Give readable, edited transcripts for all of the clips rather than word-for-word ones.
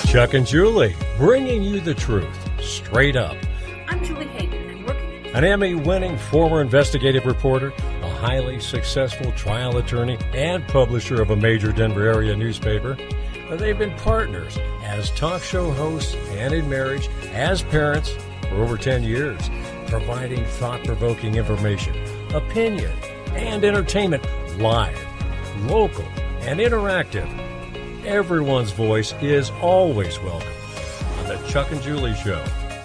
Chuck and Julie, bringing you the truth, straight up. I'm Julie Hagan, and working an Emmy-winning former investigative reporter, a highly successful trial attorney, and publisher of a major Denver area newspaper. They've been partners as talk show hosts and in marriage, as parents for over 10 years, providing thought-provoking information, opinion, and entertainment live, local, and interactive. Everyone's voice is always welcome on the Chuck and Julie Show.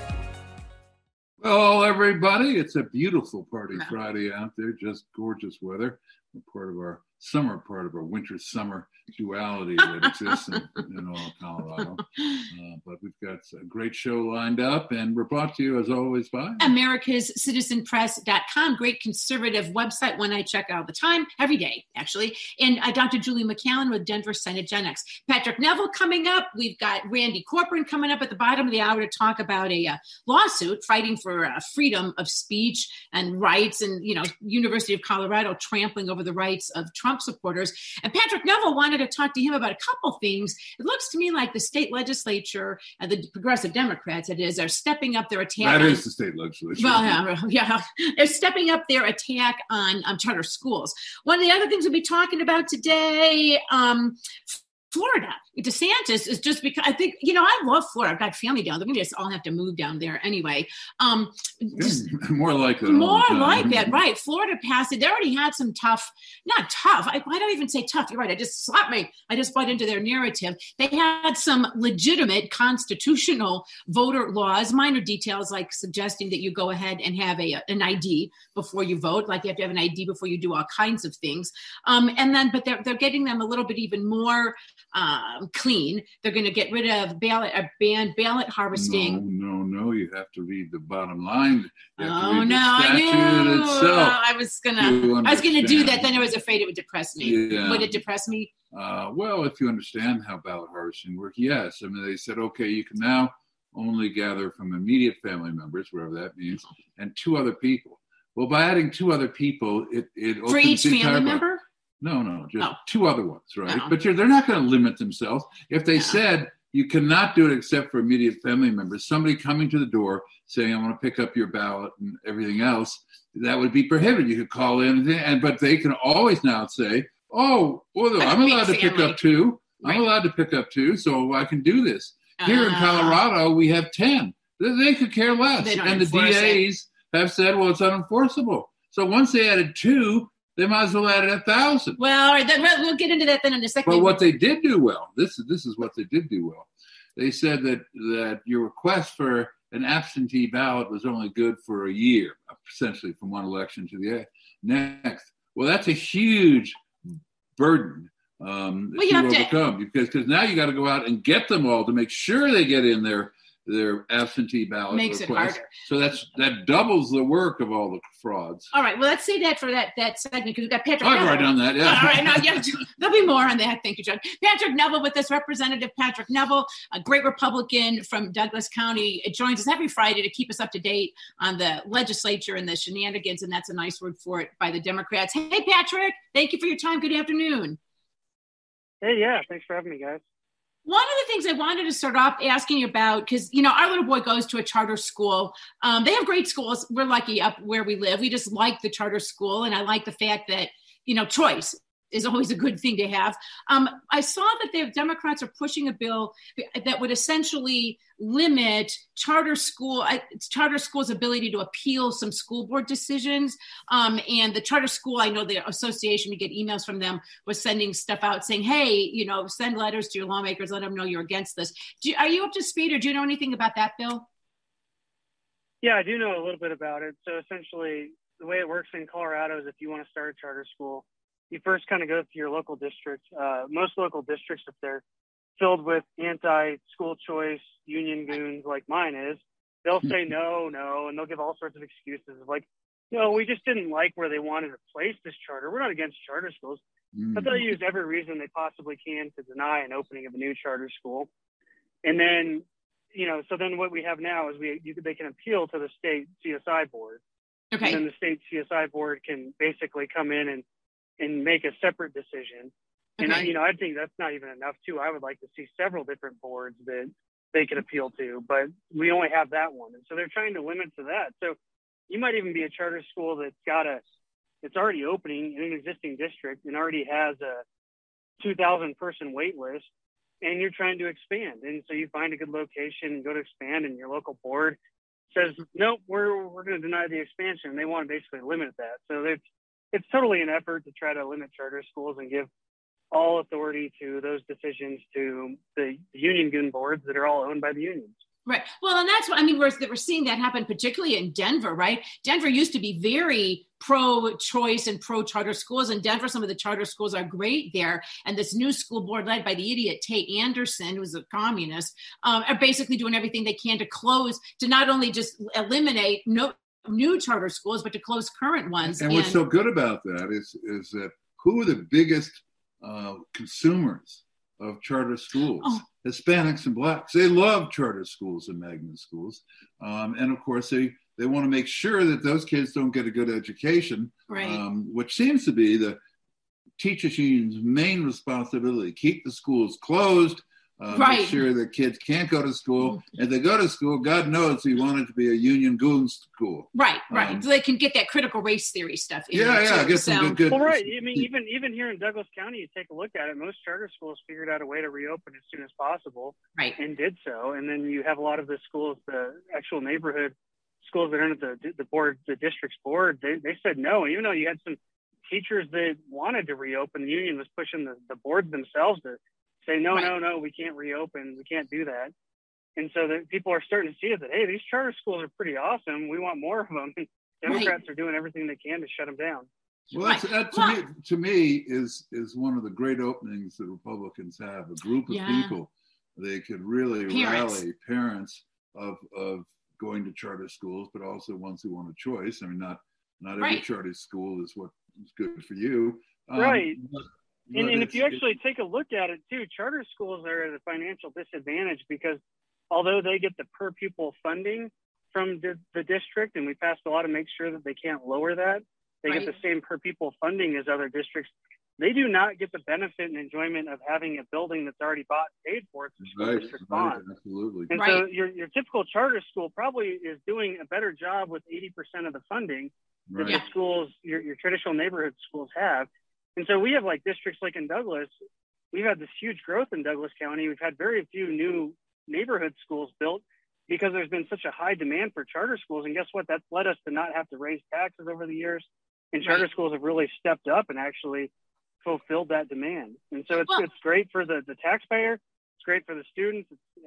Well, everybody, it's a beautiful party Friday out there, just gorgeous weather. We're part of our winter-summer duality that exists in all of Colorado. But we've got a great show lined up, and we're brought to you, as always, by AmericasCitizenPress.com, great conservative website, one I check out all the time, every day, actually. And Dr. Julie McCallan with Denver Senegenics. Patrick Neville coming up. We've got Randy Corcoran coming up at the bottom of the hour to talk about a lawsuit fighting for freedom of speech and rights, and, University of Colorado trampling over the rights of Trump supporters. And Patrick Neville wanted to talk to him about a couple things. It looks to me like the state legislature and the progressive Democrats, are stepping up their attack. That is the state legislature. Well, yeah. They're stepping up their attack on charter schools. One of the other things we'll be talking about today, Florida. DeSantis is just because I think, I love Florida. I've got family down there. We just all have to move down there anyway. More like that. More like that, right. Florida passed it. They already had some not tough. I don't even say tough. You're right. I just bought into their narrative. They had some legitimate constitutional voter laws, minor details like suggesting that you go ahead and have an ID before you vote. Like you have to have an ID before you do all kinds of things. But they're getting them a little bit even more clean. They're going to get rid of ban ballot harvesting. No. You have to read the bottom line. I knew. I was gonna do that. Then I was afraid it would depress me. Yeah. Would it depress me? Well, if you understand how ballot harvesting works, yes. I mean, they said, okay, you can now only gather from immediate family members, whatever that means, and two other people. Well, by adding two other people, it for each family member. No, just two other ones, right? No. But they're not going to limit themselves. If they said you cannot do it except for immediate family members, somebody coming to the door saying, I want to pick up your ballot and everything else, that would be prohibited. You could call in, but they can always now say, I'm allowed to pick up two. Right. I'm allowed to pick up two, so I can do this. Here in Colorado, we have 10. They could care less. And the DAs have said, well, it's unenforceable. So once they added two, they might as well add 1,000. Well, all right, we'll get into that then in a second. But what they did do well, this is what they did do well. They said that your request for an absentee ballot was only good for a year, essentially from one election to the next. Well, that's a huge burden to overcome because now you got to go out and get them all to make sure they get in their absentee ballot makes request. It So harder. that doubles the work of all the frauds. All right. Well, let's say that for that segment because we've got Patrick Neville. I've already done that. Yeah. All right. No, there'll be more on that. Thank you, John. Patrick Neville with us, Representative Patrick Neville, a great Republican from Douglas County. It joins us every Friday to keep us up to date on the legislature and the shenanigans, and that's a nice word for it by the Democrats. Hey, Patrick, thank you for your time. Good afternoon. Hey, yeah. Thanks for having me, guys. One of the things I wanted to start off asking you about, because, our little boy goes to a charter school. They have great schools. We're lucky up where we live. We just like the charter school. And I like the fact that, choice is always a good thing to have. I saw that the Democrats are pushing a bill that would essentially limit charter schools' ability to appeal some school board decisions. And the charter school, I know the association, we get emails from them, was sending stuff out saying, hey, send letters to your lawmakers, let them know you're against this. Are you up to speed or do you know anything about that bill? Yeah, I do know a little bit about it. So essentially, the way it works in Colorado is if you want to start a charter school, you first kind of go to your local district. Most local districts, if they're filled with anti-school choice union goons like mine is, they'll say no, and they'll give all sorts of excuses of like, we just didn't like where they wanted to place this charter. We're not against charter schools. But they'll use every reason they possibly can to deny an opening of a new charter school. And then, so then what we have now is they can appeal to the state CSI board. Okay. And then the state CSI board can basically come in and make a separate decision. And I think that's not even enough too. I would like to see several different boards that they could appeal to, but we only have that one. And so they're trying to limit to that. So you might even be a charter school it's already opening in an existing district and already has a 2,000 person wait list, and you're trying to expand. And so you find a good location and go to expand, and your local board says, nope, we're going to deny the expansion. And they want to basically limit that. So it's totally an effort to try to limit charter schools and give all authority to those decisions to the union gun boards that are all owned by the unions. Right. Well, and that's what we're seeing that happen, particularly in Denver, right? Denver used to be very pro-choice and pro-charter schools. In Denver, some of the charter schools are great there. And this new school board led by the idiot Tate Anderson, who's a communist, are basically doing everything they can to not only just eliminate new charter schools, but to close current ones. And what's so good about that is that who are the biggest consumers of charter schools? Oh. Hispanics and Blacks. They love charter schools and magnet schools. And of course, they want to make sure that those kids don't get a good education, right. Which seems to be the teachers union's main responsibility. Keep the schools closed, right. Make sure that kids can't go to school. If they go to school, God knows we want it to be a union goon school. Right. So they can get that critical race theory stuff in get some good. Well, right. I mean, even here in Douglas County, you take a look at it, most charter schools figured out a way to reopen as soon as possible, right, and did so. And then you have a lot of the schools, the actual neighborhood schools that are under the district's board, they said no. Even though you had some teachers that wanted to reopen, the union was pushing the boards themselves to say, no, we can't reopen. We can't do that. And so that people are starting to see that, hey, these charter schools are pretty awesome. We want more of them. Democrats are doing everything they can to shut them down. Well, that to me is one of the great openings that Republicans have, a group of people. They could really rally parents of going to charter schools, but also ones who want a choice. I mean, not every charter school is what is good for you. Right. And if you actually take a look at it too, charter schools are at a financial disadvantage because although they get the per pupil funding from the district, and we passed a law to make sure that they can't lower that, they get the same per pupil funding as other districts. They do not get the benefit and enjoyment of having a building that's already bought and paid for. It's a school district bond. Absolutely. And so your typical charter school probably is doing a better job with 80% of the funding that the schools, your traditional neighborhood schools have. And so we have like districts like in Douglas, we've had this huge growth in Douglas County. We've had very few new neighborhood schools built because there's been such a high demand for charter schools. And guess what? That's led us to not have to raise taxes over the years. And charter schools have really stepped up and actually fulfilled that demand. And so it's great for the taxpayer. It's great for the students.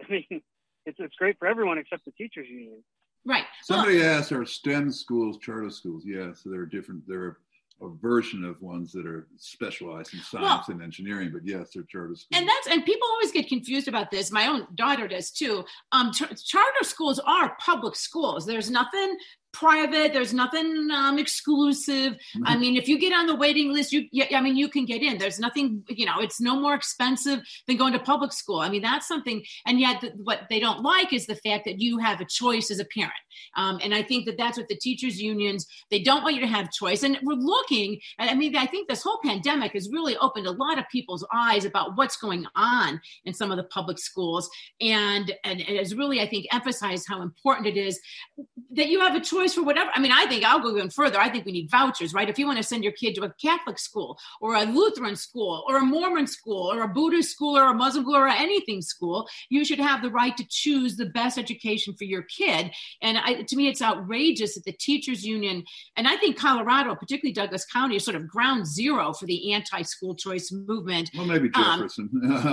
It's great for everyone except the teachers union. Right. Somebody asked, are STEM schools charter schools? Yes, so they're different. They're a version of ones that are specialized in science and engineering, but yes, they're charter schools. And people always get confused about this. My own daughter does too. Charter schools are public schools. There's nothing private. There's nothing exclusive. I mean, if you get on the waiting list, you can get in. There's nothing, it's no more expensive than going to public school. I mean, that's something. And yet what they don't like is the fact that you have a choice as a parent. And I think that's what the teachers unions, they don't want you to have choice. And we're looking, I think this whole pandemic has really opened a lot of people's eyes about what's going on in some of the public schools. And it has really, I think, emphasized how important it is that you have a choice for whatever. I mean, I think I'll go even further. I think we need vouchers, right? If you want to send your kid to a Catholic school or a Lutheran school or a Mormon school or a Buddhist school or a Muslim school or anything school, you should have the right to choose the best education for your kid. And to me, it's outrageous that the teachers union, and I think Colorado, particularly Douglas County, is sort of ground zero for the anti-school choice movement. Well, maybe Jefferson.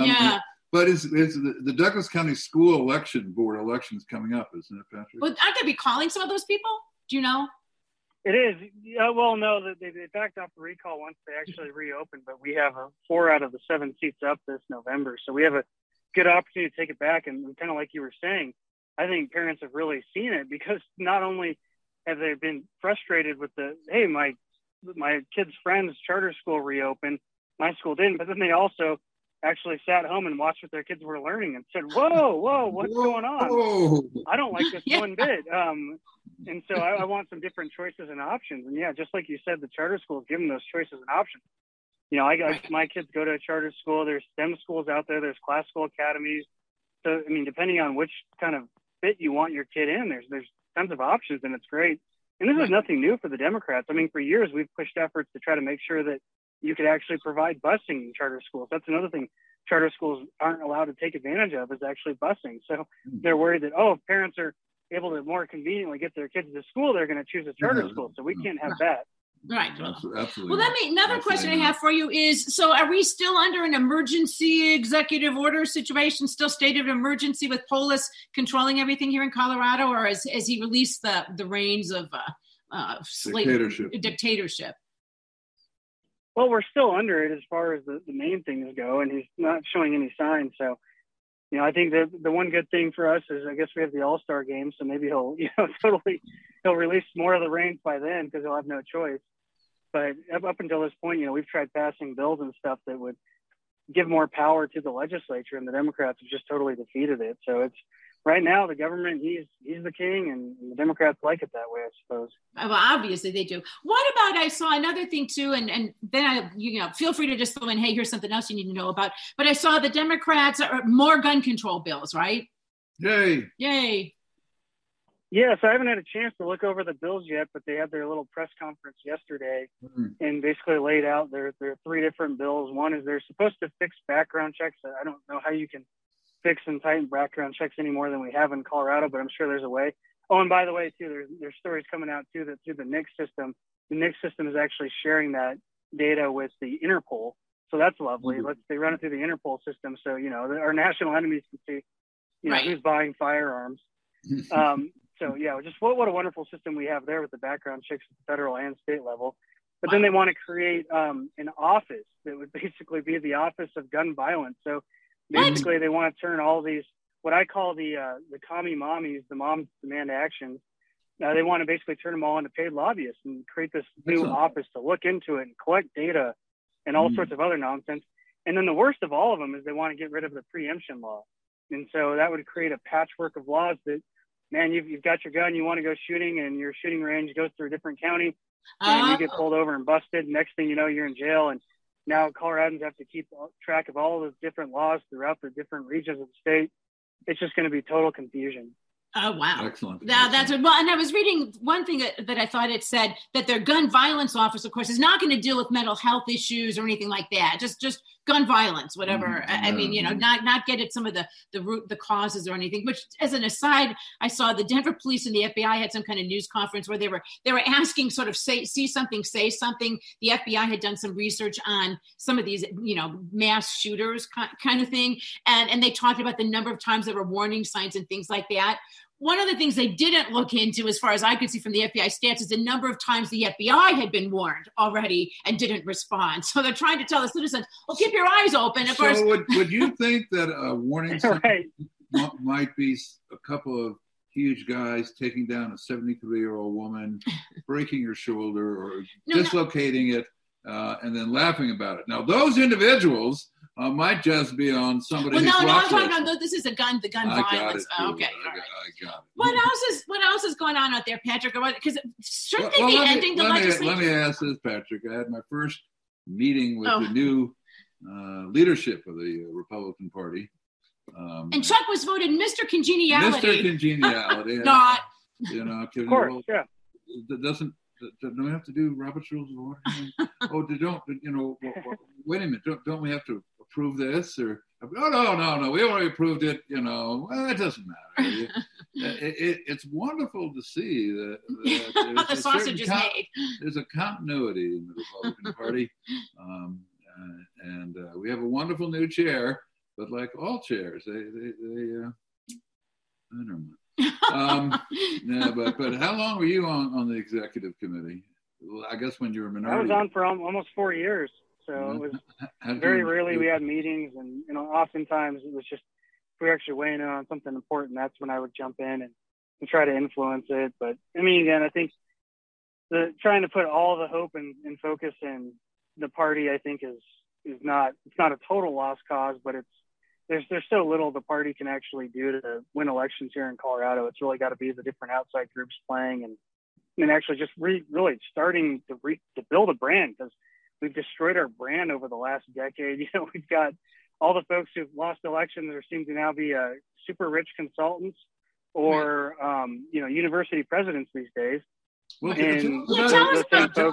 But is the Douglas County School Board elections coming up, isn't it, Patrick? Well, aren't they be calling some of those people? Do you know? It is. Yeah, well, no, they backed off the recall once they actually reopened, but we have 4 out of the 7 seats up this November. So we have a good opportunity to take it back. And kind of like you were saying, I think parents have really seen it because not only have they been frustrated with hey, my kid's friend's charter school reopened, my school didn't, but then they also actually sat home and watched what their kids were learning and said, whoa, what's going on? I don't like this one bit. And so I want some different choices and options. And just like you said, the charter schools give them those choices and options. My kids go to a charter school. There's STEM schools out there. There's classical academies. So, I mean, depending on which kind of fit you want your kid in, there's tons of options, and it's great. And this is nothing new for the Democrats. I mean, for years, we've pushed efforts to try to make sure that you could actually provide busing in charter schools. That's another thing charter schools aren't allowed to take advantage of, is actually busing. So they're worried that, if parents are able to more conveniently get their kids to school, they're going to choose a charter school. So we can't have that. Right. Absolutely. Well, another question I have for you is, so are we still under an emergency executive order situation, still state of emergency with Polis controlling everything here in Colorado, or has he released the reins of dictatorship? Well, we're still under it as far as the main things go, and he's not showing any signs. So, I think that the one good thing for us is, I guess we have the All-Star game, so maybe he'll release more of the reins by then, because he'll have no choice. But up until this point, we've tried passing bills and stuff that would give more power to the legislature, and the Democrats have just totally defeated it. So it's right now the government, he's the king, and the Democrats like it that way, I suppose. Well, obviously they do. What about, I saw another thing too, and then feel free to just throw in, hey, here's something else you need to know about. But I saw the Democrats are more gun control bills, right? Yay. Yeah, so I haven't had a chance to look over the bills yet, but they had their little press conference yesterday and basically laid out their three different bills. One is they're supposed to fix background checks. I don't know how you can fix and tighten background checks any more than we have in Colorado, but I'm sure there's a way. Oh, and by the way, too, there's stories coming out, too, that through the NICS system, the NICS system is actually sharing that data with the Interpol. So that's lovely. They run it through the Interpol system. So, our national enemies can see, who's buying firearms. So, yeah, just what a wonderful system we have there with the background checks at the federal and state level. But then they want to create an office that would basically be the Office of Gun Violence. So basically they want to turn all these, what I call the commie mommies, the moms demand action. They want to basically turn them all into paid lobbyists and create this new office to look into it and collect data and all sorts of other nonsense. And then the worst of all of them is they want to get rid of the preemption law. And so that would create a patchwork of laws that, man, you've got your gun, you want to go shooting, and your shooting range goes through a different county, and you get pulled over and busted. Next thing you know, you're in jail. And now Coloradans have to keep track of all of the different laws throughout the different regions of the state. It's just going to be total confusion. Oh, wow. Excellent. That's well, and I was reading one thing that I thought it said that their gun violence office, of course, is not going to deal with mental health issues or anything like that. Just gun violence, whatever. I mean, not get at some of the causes or anything. Which, as an aside, I saw the Denver police and the FBI had some kind of news conference where they were asking sort of see something, say something. The FBI had done some research on some of these, mass shooters kind of thing. And they talked about the number of times there were warning signs and things like that. One of the things they didn't look into, as far as I could see from the FBI stats, is the number of times the FBI had been warned already and didn't respond. So they're trying to tell the citizens, well, keep your eyes open. Of course, would you think that a warning sign might be a couple of huge guys taking down a 73-year-old woman, breaking her shoulder or dislocating it, and then laughing about it? Now, those individuals might just be on somebody. Well, no, I'm talking about this is the gun violence. Okay, I got it. What else is going on out there, Patrick? Because shouldn't they be ending the legislature? Let me ask this, Patrick. I had my first meeting with the new leadership of the Republican Party, and Chuck was voted Mr. Congeniality. Mr. Congeniality. Not. Of course, yeah. Don't we have to do Robert's Rules of Order? Wait a minute. Don't we have to approve this? Or no. We already approved it. Well, it doesn't matter. It's wonderful to see that the sausage is made. There's a continuity in the Republican Party, and we have a wonderful new chair. But like all chairs, they I don't know. But how long were you on the executive committee? Well, I guess when you were minority. I was on for almost 4 years. So it was very rarely we had meetings, and oftentimes it was just if we were actually weighing in on something important, that's when I would jump in and try to influence it. But I mean, again, I think trying to put all the hope and focus in the party, I think it's not a total lost cause, but there's so little the party can actually do to win elections here in Colorado. It's really got to be the different outside groups playing and actually just really starting to build a brand, because we've destroyed our brand over the last decade. You know, we've got all the folks who've lost elections or seem to now be super rich consultants or, you know, university presidents these days. Well, and tell us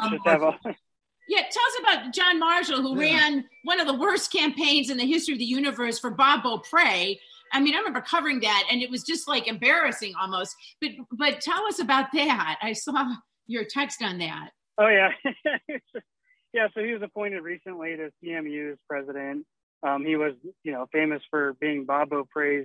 about John Marshall, who ran one of the worst campaigns in the history of the universe for Bob Beaupre. I mean, I remember covering that, and it was just like embarrassing almost. But tell us about that. I saw your text on that. Oh, yeah. Yeah, so he was appointed recently to CMU's president. He was, you know, famous for being Bob Beaupre's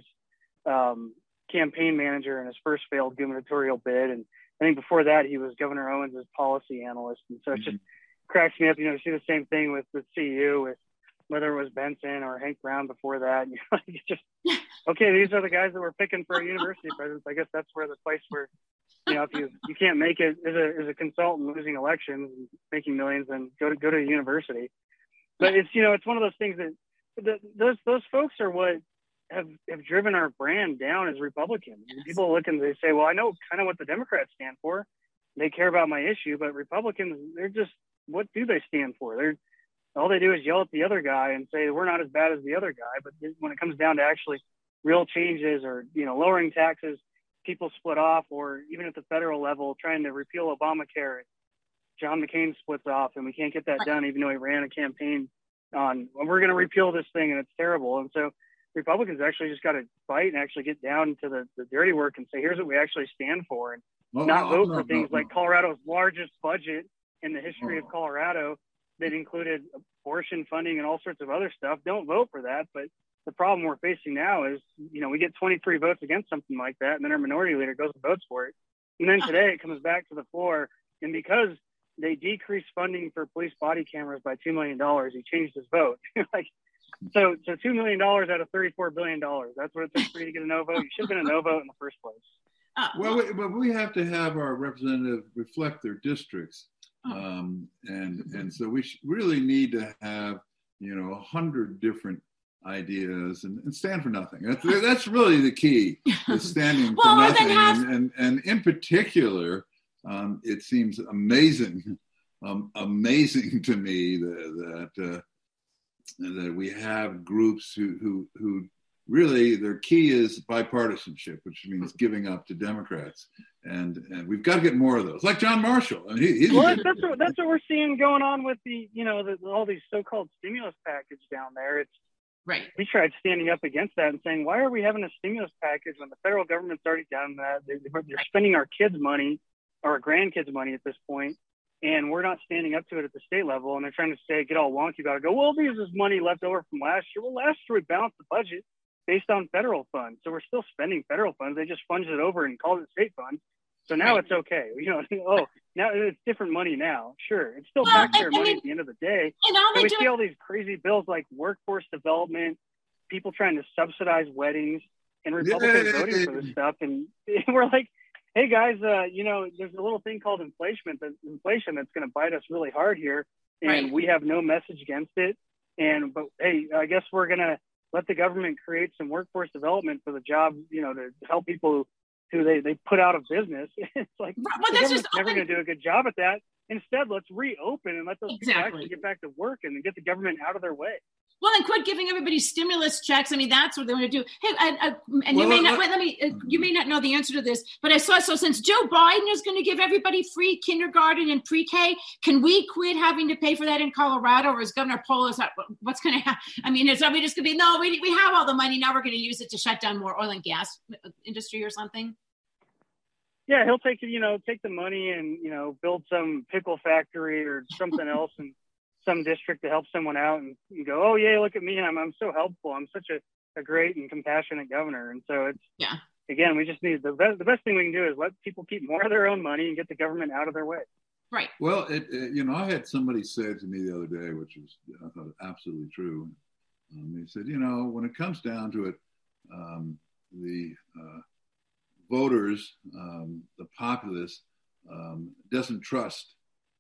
campaign manager in his first failed gubernatorial bid. And I think before that, he was Governor Owens' policy analyst. And so it just cracks me up. You know, you see the same thing with CU, with whether it was Benson or Hank Brown before that. And you're like, just, okay, these are the guys that we're picking for university presidents. I guess that's where the place where, you know, if you can't make it as a consultant losing elections and making millions, then go to a university. But it's, you know, it's one of those things that those folks are what have driven our brand down as Republicans. And people look and they say, well, I know kind of what the Democrats stand for. They care about my issue, but Republicans, they're just, what do they stand for? All they do is yell at the other guy and say, we're not as bad as the other guy. But when it comes down to actually real changes or, you know, lowering taxes, people split off, or even at the federal level, trying to repeal Obamacare, John McCain splits off, and we can't get that done, even though he ran a campaign on, well, we're going to repeal this thing and it's terrible. And so Republicans actually just got to fight and actually get down to the dirty work and say, here's what we actually stand for, and not vote for things like Colorado's largest budget in the history of Colorado that included abortion funding and all sorts of other stuff. Don't vote for that. But the problem we're facing now is, you know, we get 23 votes against something like that, and then our minority leader goes and votes for it. And then today it comes back to the floor, and because they decreased funding for police body cameras by $2 million, he changed his vote. Like, so $2 million out of $34 billion. That's what it took for you to get a no vote. You should have been a no vote in the first place. Well, we have to have our representatives reflect their districts. And so we really need to have, you know, 100 different ideas and stand for nothing. That's really the key, is standing for nothing. And in particular, it seems amazing to me that we have groups who really their key is bipartisanship, which means giving up to Democrats. And we've got to get more of those, like John Marshall. And that's what we're seeing going on with the, you know, all these so-called stimulus package down there. It's right. We tried standing up against that and saying, why are we having a stimulus package when the federal government's already done that? They're spending our kids' money, or our grandkids' money at this point, and we're not standing up to it at the state level. And they're trying to say, get all wonky about it. Go, well, there's this money left over from last year. Well, last year we balanced the budget based on federal funds. So we're still spending federal funds. They just funded it over and called it state funds. So now it's okay. You know, now it's different money now. Sure. It's still taxpayer money at the end of the day. And we see all these crazy bills like workforce development, people trying to subsidize weddings, and Republicans voting for this stuff. And we're like, hey guys, you know, there's a little thing called inflation that's going to bite us really hard here. And we have no message against it. But hey, I guess we're going to let the government create some workforce development for the jobs, you know, to help people who they put out of business. It's like, the government's never going to do a good job at that. Instead, let's reopen and let those people actually get back to work and get the government out of their way. Well, and quit giving everybody stimulus checks. I mean, that's what they want to do. Hey, you may not know the answer to this, but I saw, so since Joe Biden is going to give everybody free kindergarten and pre-K, can we quit having to pay for that in Colorado? Or is Governor Polis, what's going to happen? I mean, is somebody just going to be, no, we have all the money. Now we're going to use it to shut down more oil and gas industry or something? Yeah, he'll take the money and, you know, build some pickle factory or something else in some district to help someone out and go, oh yeah, look at me. I'm so helpful. I'm such a great and compassionate governor. And so it's, again, we just need the best thing we can do is let people keep more of their own money and get the government out of their way. Right. Well, you know, I had somebody say to me the other day, which was, I thought, absolutely true. He said, you know, when it comes down to it, the voters, the populace, doesn't trust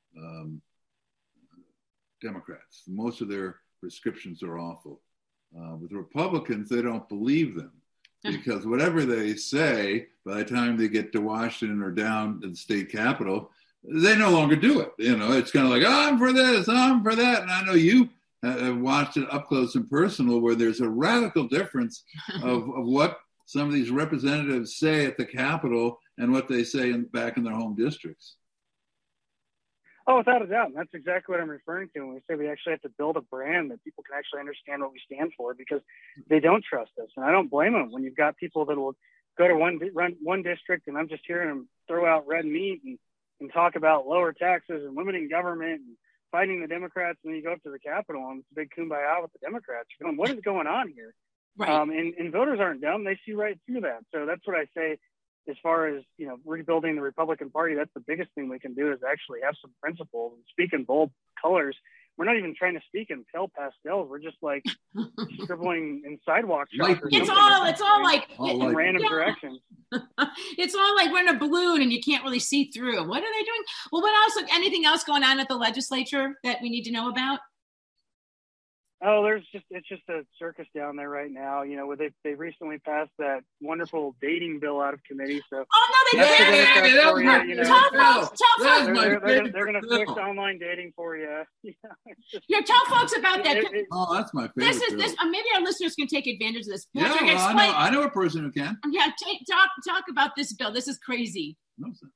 Democrats. Most of their prescriptions are awful. With Republicans, they don't believe them because whatever they say, by the time they get to Washington or down to the state capitol, they no longer do it. It's kind of like, I'm for this, I'm for that. And I know you have watched it up close and personal where there's a radical difference of what some of these representatives say at the Capitol and what they say back in their home districts. Oh, without a doubt. And that's exactly what I'm referring to when we say we actually have to build a brand that people can actually understand what we stand for, because they don't trust us. And I don't blame them when you've got people that will go to one district and I'm just hearing them throw out red meat and talk about lower taxes and limiting government and fighting the Democrats. And then you go up to the Capitol and it's a big kumbaya with the Democrats. You're going, what is going on here? Right. And voters aren't dumb. They see right through that. So that's what I say. As far as, rebuilding the Republican Party, that's the biggest thing we can do is actually have some principles and speak in bold colors. We're not even trying to speak in pale pastels. We're just like scribbling in sidewalk chalk. It's all like in random directions. It's all like we're in a balloon and you can't really see through. What are they doing? Well, what else? Anything else going on at the legislature that we need to know about? Oh, it's just a circus down there right now. They recently passed that wonderful dating bill out of committee. So they did. They're going to fix online dating for you. Tell folks about that. That's my favorite. This maybe our listeners can take advantage of this. Patrick, I know a person who can. Yeah, talk about this bill. This is crazy. No, sir.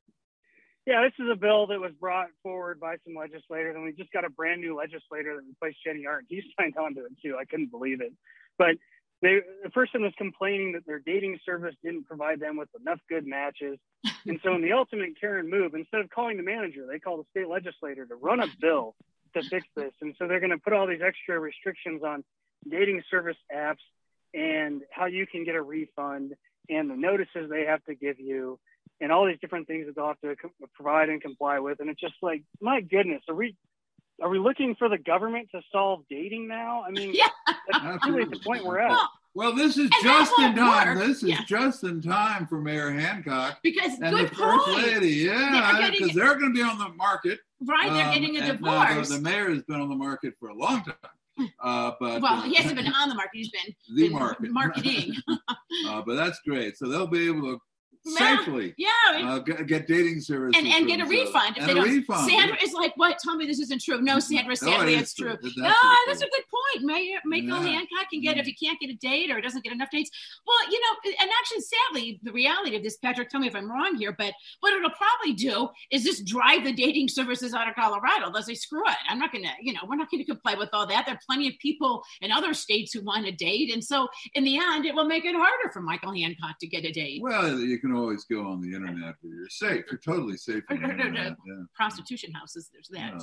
Yeah, this is a bill that was brought forward by some legislators, and we just got a brand new legislator that replaced Jenny Arndt. He signed on to it, too. I couldn't believe it. But the person was complaining that their dating service didn't provide them with enough good matches. And so in the ultimate Karen move, instead of calling the manager, they called the state legislator to run a bill to fix this. And so they're going to put all these extra restrictions on dating service apps and how you can get a refund and the notices they have to give you, and all these different things that they'll have to provide and comply with. And it's just like, my goodness, are we looking for the government to solve dating now? I mean, that's really the point we're at. Well, this is just in time. This is just in time for Mayor Hancock because and the First Lady. Yeah, because they're going to be on the market. Right, they're getting a divorce. The mayor has been on the market for a long time. But he hasn't been on the market. He's been marketing. But that's great. So they'll be able to safely get dating services and get a refund if they don't. Refund. Sandra is like, what? Tell me this isn't true. No, Sandra, sadly it's true. That's a good point. Michael Hancock can get, if he can't get a date or doesn't get enough dates. Well, and actually, sadly, the reality of this, Patrick, tell me if I'm wrong here, but what it'll probably do is just drive the dating services out of Colorado. They'll say, screw it. I'm not going to, we're not going to comply with all that. There are plenty of people in other states who want a date. And so in the end, it will make it harder for Michael Hancock to get a date. Well, you can always go on the internet where you're safe. You're totally safe on the internet. Prostitution houses, there's that.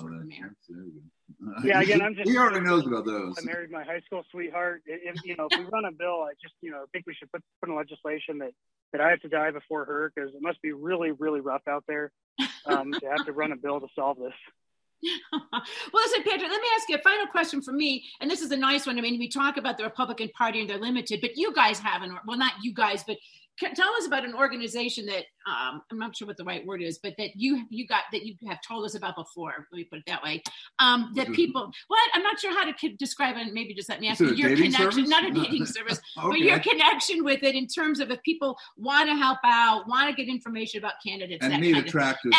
Again, I'm just. He already knows about those. I married my high school sweetheart. If we run a bill, I just think we should put in legislation that I have to die before her, because it must be really, really rough out there to have to run a bill to solve this. Well, listen, Patrick, let me ask you a final question for me. And this is a nice one. I mean, we talk about the Republican Party and they're limited, but you guys have not you guys, but tell us about an organization that I'm not sure what the right word is, but that you have told us about before. Let me put it that way. That people, I'm not sure how to describe it. Maybe just let me ask you your connection, service? Not a dating service, okay. But your connection with it in terms of if people want to help out, want to get information about candidates, and need attractive,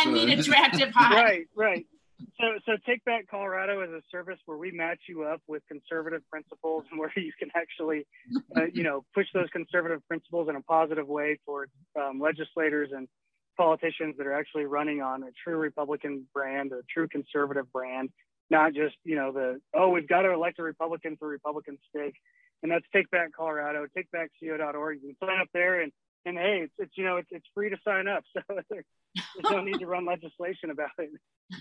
right. So Take Back Colorado is a service where we match you up with conservative principles and where you can actually, push those conservative principles in a positive way towards legislators and politicians that are actually running on a true Republican brand, a true conservative brand, not just, we've got to elect a Republican for Republican's sake. And that's Take Back Colorado, takebackco.org. You can sign up there and hey, it's free to sign up. So there's no need to run legislation about it.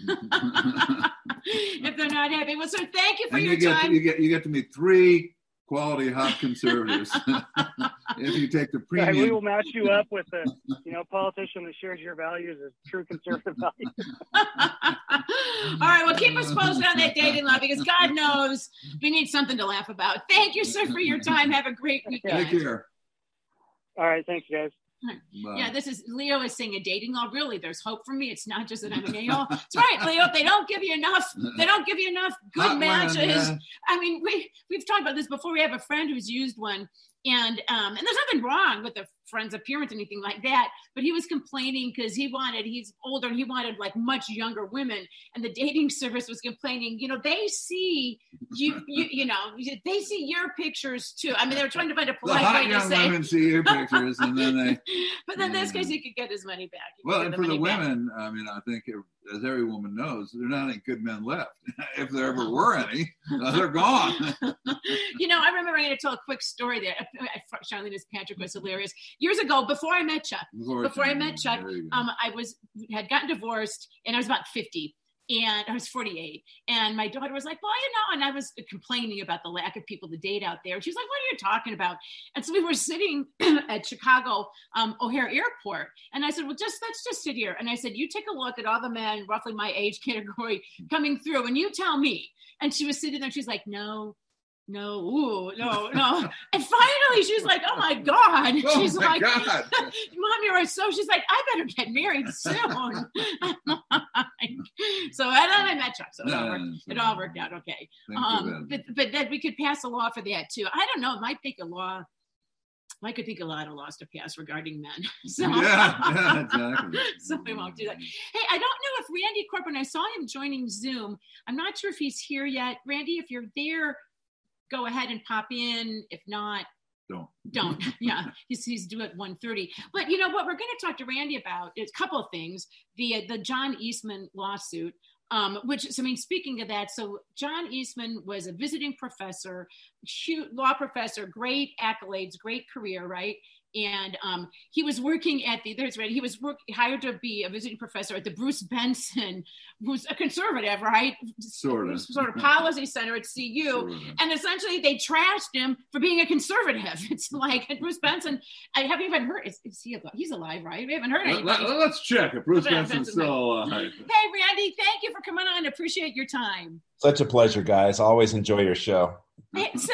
If they're not happy. Well, sir, thank you for your time. You get to meet 3 quality hot conservatives if you take the premium. We will match you up with a politician that shares your values as true conservative values. All right, well, keep us posted on that dating law, because God knows we need something to laugh about. Thank you, sir, for your time. Have a great weekend. Take care. All right, thanks, guys. Bye. Yeah, Leo is saying a dating law. Really, there's hope for me. It's not just that I'm an a-hole. That's right, Leo. They don't give you enough. They don't give you enough good matches. I mean, we've talked about this before. We have a friend who's used one And there's nothing wrong with the friend's appearance, anything like that. But he was complaining because he's older and he wanted like much younger women. And the dating service was complaining, they see they see your pictures too. I mean, they were trying to find a polite way to say. The hot young women see your pictures, and then they. But then this case, he could get his money back. Well, and for the women, I mean, I think as every woman knows, there are not any good men left. If there ever were any, they're gone. I remember I'm going to tell a quick story there. Charlene Patrick was hilarious. Years ago, before I met Chuck, I had gotten divorced, and I was about 50. And I was 48. And my daughter was like, well, and I was complaining about the lack of people to date out there. She was like, what are you talking about? And so we were sitting at Chicago O'Hare Airport. And I said, well, let's just sit here. And I said, you take a look at all the men, roughly my age category, coming through, and you tell me. And she was sitting there. She's like, no. And finally she's like, oh my God. She's like, Mom, you're so, she's like, I better get married soon. So and then I met Chuck. So it all worked out okay. But then we could pass a law for that too. I don't know. It might take a law. I could think a lot of laws to pass regarding men. So, yeah, exactly. So we won't do that. Hey, I don't know if Randy Corbin, I saw him joining Zoom. I'm not sure if he's here yet. Randy, if you're there, go ahead and pop in. If not, don't. Yeah, he's due at 1:30. But what we're going to talk to Randy about is a couple of things. The John Eastman lawsuit, speaking of that, so John Eastman was a visiting professor, law professor, great accolades, great career, right? And he was working at he was hired to be a visiting professor at the Bruce Benson, who's a conservative, right? Sort of policy center at CU. And essentially they trashed him for being a conservative. It's like Bruce Benson, I haven't even heard, he's alive, right? We haven't heard anything. Let's check if Bruce Benson's still alive. Hey, Randy, thank you for coming on. Appreciate your time. Such a pleasure, guys. Always enjoy your show. So,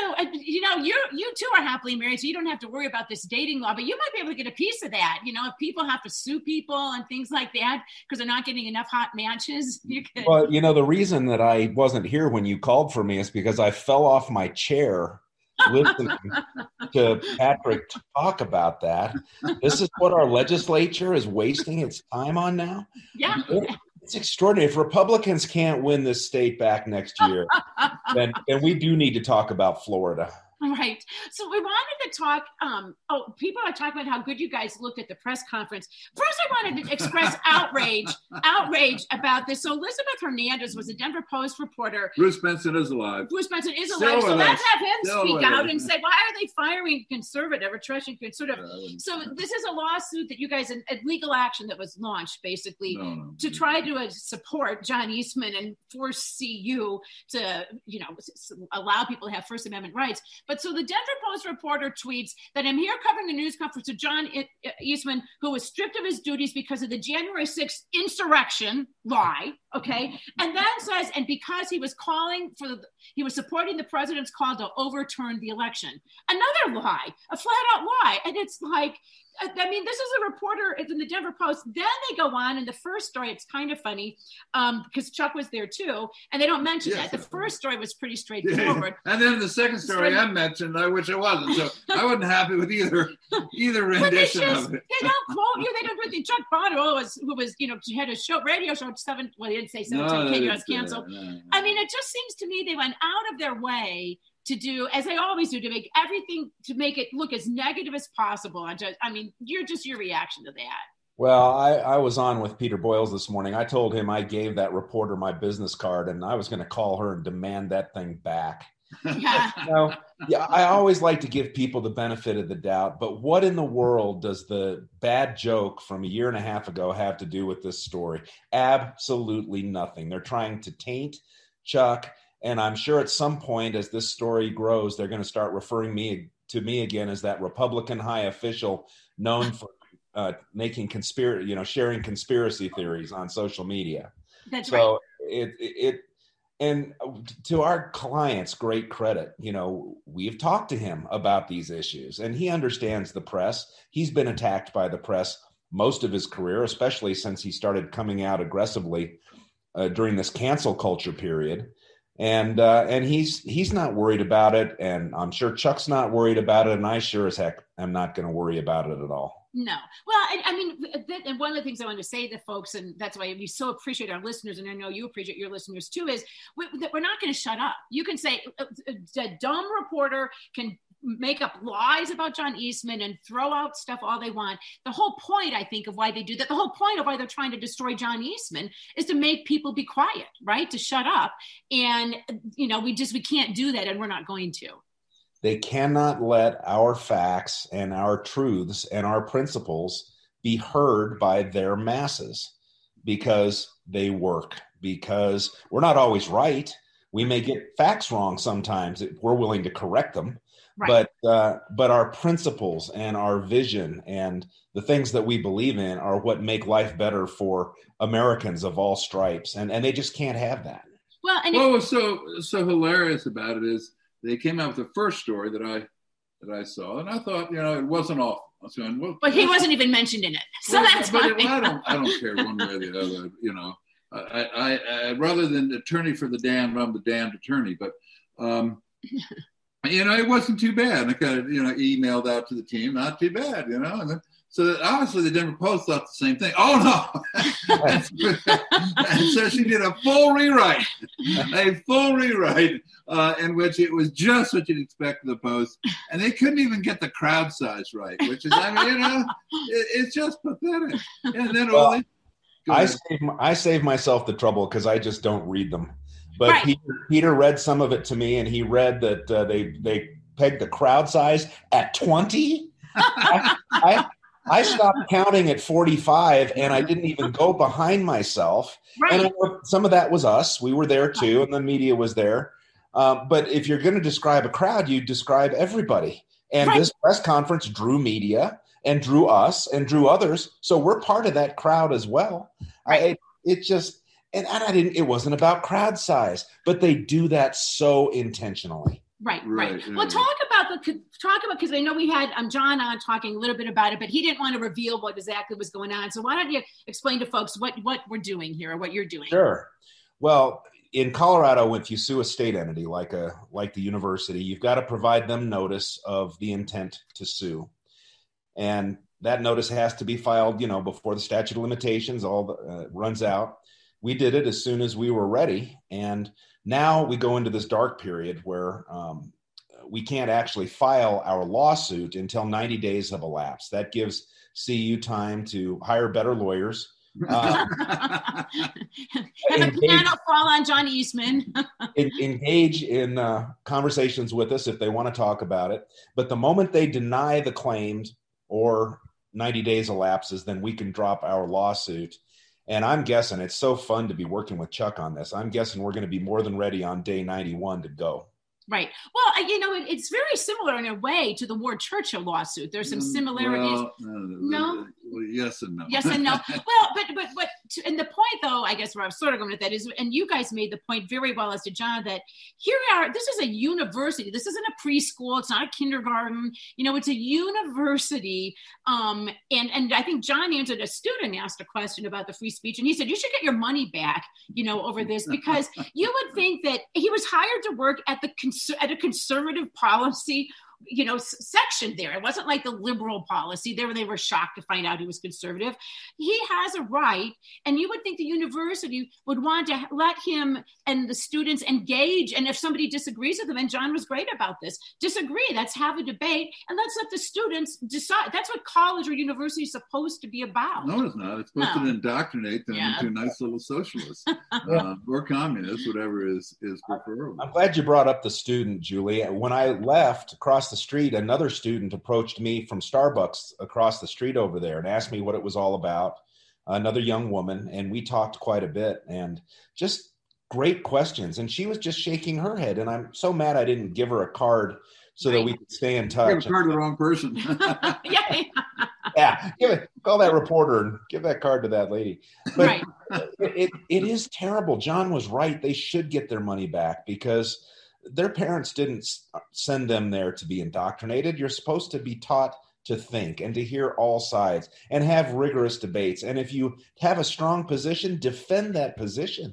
you two are happily married, so you don't have to worry about this dating law, but you might be able to get a piece of that. If people have to sue people and things like that because they're not getting enough hot matches. Well, the reason that I wasn't here when you called for me is because I fell off my chair listening to Patrick talk about that. This is what our legislature is wasting its time on now. Yeah. It's extraordinary. If Republicans can't win this state back next year, then we do need to talk about Florida. Right. So we wanted to talk, people are talking about how good you guys looked at the press conference. First, I wanted to express outrage about this. So Elizabeth Hernandez was a Denver Post reporter. Bruce Benson is alive. So let's have him speak out and say, why are they firing conservative or trashing conservative? So this is a lawsuit that you guys, a legal action that was launched basically to try to support John Eastman and force CU to, allow people to have First Amendment rights. But so the Denver Post reporter tweets that I'm here covering a news conference with John Eastman, who was stripped of his duties because of the January 6th insurrection lie. Okay. And then says, and because he was he was supporting the president's call to overturn the election. Another lie, a flat out lie. And it's like, this is a reporter in the Denver Post. Then they go on in the first story. It's kind of funny because Chuck was there too, and they don't mention that. The first story was pretty straightforward. Yeah. And then the second story I mentioned, I wish it wasn't. So I wasn't happy with either rendition of it. They don't quote you. They don't do anything. Chuck Bonner, who was had a radio show at 7. Well, he didn't say 7:10. KUS canceled. No. I mean, it just seems to me they went out of their way to do, as they always do, to make everything, to make it look as negative as possible. Your reaction to that. Well, I was on with Peter Boyles this morning. I told him I gave that reporter my business card and I was going to call her and demand that thing back. Yeah. I always like to give people the benefit of the doubt, but what in the world does the bad joke from a year and a half ago have to do with this story? Absolutely nothing. They're trying to taint Chuck. And I'm sure at some point as this story grows, they're going to start referring to me again as that Republican high official known for making sharing conspiracy theories on social media. That's right. So and to our clients, great credit. We've talked to him about these issues and he understands the press. He's been attacked by the press most of his career, especially since he started coming out aggressively during this cancel culture period. And he's not worried about it, and I'm sure Chuck's not worried about it, and I sure as heck am not going to worry about it at all. No. Well, I mean, and one of the things I want to say to folks, and that's why we so appreciate our listeners, and I know you appreciate your listeners too, is we're not going to shut up. You can say a dumb reporter can make up lies about John Eastman and throw out stuff all they want. The whole point, I think, of why they do that, the whole point of why they're trying to destroy John Eastman is to make people be quiet, right? To shut up. And, we can't do that, and we're not going to. They cannot let our facts and our truths and our principles be heard by their masses because they work, because we're not always right. We may get facts wrong sometimes. We're willing to correct them. Right. But our principles and our vision and the things that we believe in are what make life better for Americans of all stripes. And they just can't have that. Well, what was so hilarious about it is they came out with the first story that I saw, and I thought, it wasn't awful. But he wasn't even mentioned in it, so that's fine. I don't care one way or the other. I rather than attorney for the damned, I'm the damned attorney. But it wasn't too bad. I kind of emailed out to the team, not too bad, and then. So obviously the Denver Post thought the same thing. Oh, no. And so she did a full rewrite in which it was just what you'd expect of the Post. And they couldn't even get the crowd size right, which is, it's just pathetic. And then I save myself the trouble because I just don't read them. But right. Peter read some of it to me, and he read that they pegged the crowd size at 20. I stopped counting at 45, and I didn't even go behind myself. Right. And some of that was us. We were there too, and the media was there. But if you're going to describe a crowd, you describe everybody. And This press conference drew media and drew us and drew others. So we're part of that crowd as well. Right. It wasn't about crowd size, but they do that so intentionally. Right. Well, talk about because I know we had John on talking a little bit about it, but he didn't want to reveal what exactly was going on. So why don't you explain to folks what we're doing here or what you're doing? Sure. Well, in Colorado, if you sue a state entity like the university, you've got to provide them notice of the intent to sue, and that notice has to be filed, before the statute of limitations runs out. We did it as soon as we were ready, and now we go into this dark period where we can't actually file our lawsuit until 90 days have elapsed. That gives CU time to hire better lawyers. Have a piano fall on John Eastman. Engage in conversations with us if they want to talk about it. But the moment they deny the claims or 90 days elapses, then we can drop our lawsuit. And I'm guessing it's so fun to be working with Chuck on this. I'm guessing we're going to be more than ready on day 91 to go. Right. Well, it's very similar in a way to the Ward Churchill lawsuit. There's some similarities. No? Well, yes and no. Yes and no. Well, but and the point, though, I guess where I was sort of going with that is, and you guys made the point very well as to John, that here we are. This is a university. This isn't a preschool. It's not a kindergarten. It's a university. And I think John answered a student asked a question about the free speech, and he said, you should get your money back, over this, because you would think that he was hired to work at a conservative policy section there. It wasn't like the liberal policy there where they were shocked to find out he was conservative. He has a right, and you would think the university would want to let him and the students engage. And if somebody disagrees with him, and John was great about this, disagree, let's have a debate and let's let the students decide. That's what college or university is supposed to be about. No, it's not. It's supposed to indoctrinate them into nice little socialists or communists, whatever is preferable. I'm glad you brought up the student, Julie. When I left across the street, another student approached me from Starbucks across the street over there and asked me what it was all about. Another young woman, and we talked quite a bit, and just great questions. And she was just shaking her head, and I'm so mad I didn't give her a card so that we could stay in touch. Give a card to the wrong person. Call that reporter and give that card to that lady. But it is terrible. John was right. They should get their money back because their parents didn't send them there to be indoctrinated. You're supposed to be taught to think and to hear all sides and have rigorous debates. And if you have a strong position, defend that position.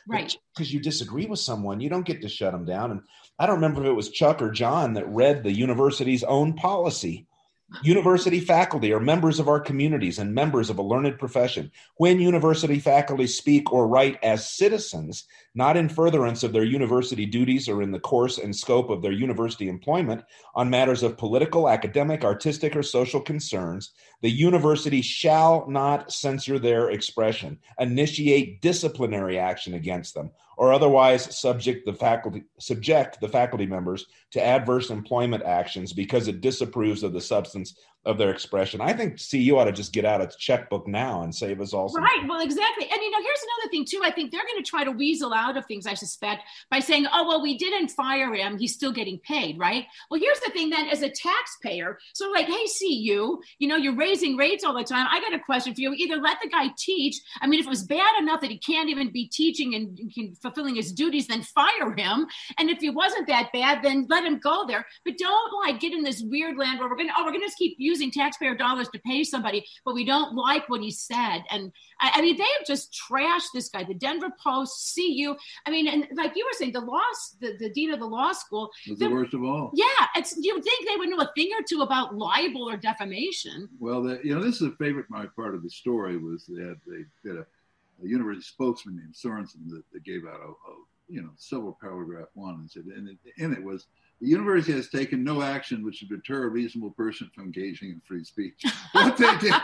Right. Because you disagree with someone, you don't get to shut them down. And I don't remember if it was Chuck or John that read the university's own policy. University faculty are members of our communities and members of a learned profession. When university faculty speak or write as citizens, not in furtherance of their university duties or in the course and scope of their university employment on matters of political, academic, artistic, or social concerns, the university shall not censor their expression, initiate disciplinary action against them, or otherwise subject the faculty members to adverse employment actions because it disapproves of the substance of their expression. I think CU ought to just get out its checkbook now and save us all some Right. Well, exactly. And, here's another thing, too. I think they're going to try to weasel out of things, I suspect, by saying, oh, well, we didn't fire him. He's still getting paid, right? Well, here's the thing then, as a taxpayer, so like, hey, CU, you're raising rates all the time. I got a question for you. Either let the guy teach. I mean, if it was bad enough that he can't even be teaching and fulfilling his duties, then fire him. And if he wasn't that bad, then let him go there. But don't get in this weird land where we're going to just keep using taxpayer dollars to pay somebody, but we don't like what he said. And I mean, they have just trashed this guy. The Denver Post, CU. I mean, and like you were saying, the dean of the law school was the worst of all. Yeah, you'd think they would know a thing or two about libel or defamation. Well, this is a favorite part of the story was they had a university spokesman named Sorensen that gave out a several paragraph one and said, and in it was, the university has taken no action which would deter a reasonable person from engaging in free speech. What they did.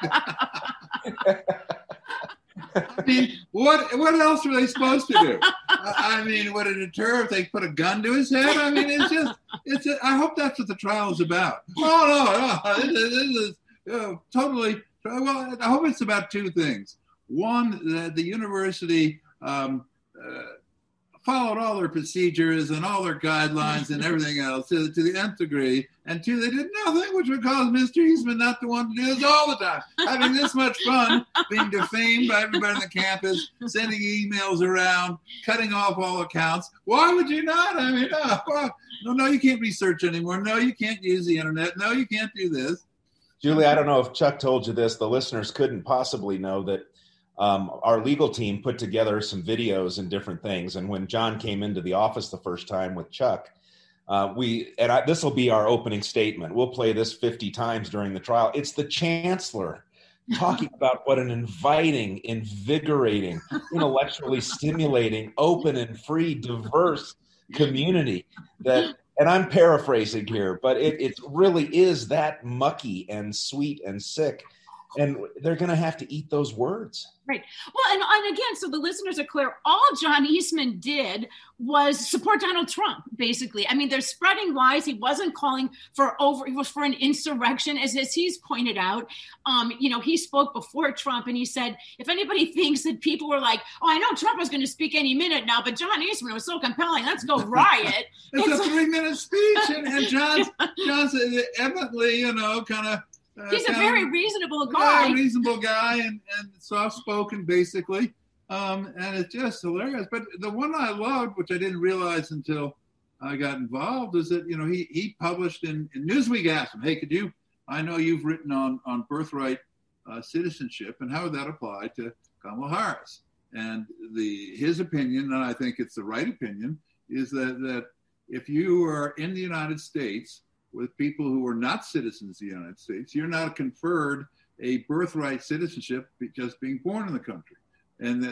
I mean, what else were they supposed to do? I mean, would it deter if they put a gun to his head? I mean, I hope that's what the trial is about. Oh, no. This is totally, well, I hope it's about two things. One, the university followed all their procedures and all their guidelines and everything else to the nth degree. And two, they did nothing which would cause Mr. Eastman not to want to do this all the time. Having this much fun, being defamed by everybody on the campus, sending emails around, cutting off all accounts. Why would you not? I mean, no, you can't research anymore. No, you can't use the internet. No, you can't do this. Julie, I don't know if Chuck told you this. The listeners couldn't possibly know that our legal team put together some videos and different things. And when John came into the office the first time with Chuck, this will be our opening statement. We'll play this 50 times during the trial. It's the chancellor talking about what an inviting, invigorating, intellectually stimulating, open and free, diverse community that, and I'm paraphrasing here, but it really is that mucky and sweet and sick. And they're going to have to eat those words. Right. Well, and again, so the listeners are clear. All John Eastman did was support Donald Trump, basically. I mean, they're spreading lies. He wasn't calling it was for an insurrection, as he's pointed out. He spoke before Trump and he said, if anybody thinks that people were like, oh, I know Trump was going to speak any minute now, but John Eastman was so compelling, let's go riot. It's a 3-minute speech. And John's evidently, kind of, he's a very reasonable guy. Yeah, reasonable guy and soft-spoken, basically. And it's just hilarious. But the one I loved, which I didn't realize until I got involved, is that, he published in Newsweek asked him, hey, I know you've written on birthright citizenship, and how would that apply to Kamala Harris? And his opinion, and I think it's the right opinion, is that if you are in the United States with people who are not citizens of the United States, you're not conferred a birthright citizenship just being born in the country. And